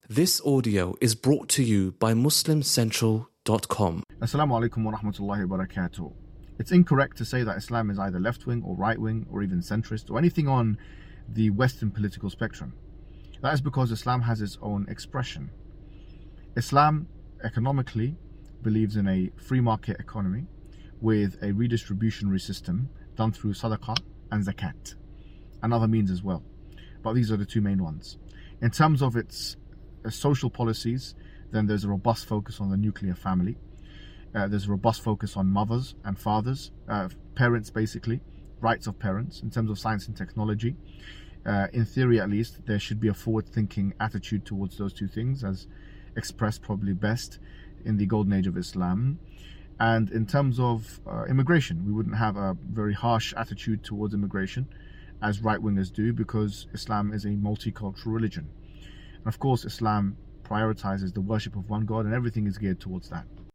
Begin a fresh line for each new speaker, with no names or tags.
This audio is brought to you by MuslimCentral.com.
Assalamu alaikum wa rahmatullahi wa barakatuh. It's incorrect to say that Islam is either left-wing or right-wing or even centrist or anything on the Western political spectrum. That is because Islam has its own expression. Islam economically believes in a free market economy with a redistributionary system done through sadaqah and zakat and other means as well. But these are the two main ones. In terms of its social policies, then there's a robust focus on the nuclear family. There's a robust focus on mothers and fathers, parents basically, rights of parents in terms of science and technology. In theory at least, there should be a forward-thinking attitude towards those two things as expressed probably best in the golden age of Islam. And in terms of immigration, we wouldn't have a very harsh attitude towards immigration as right-wingers do, because Islam is a multicultural religion. And of course, Islam prioritizes the worship of one God, and everything is geared towards that.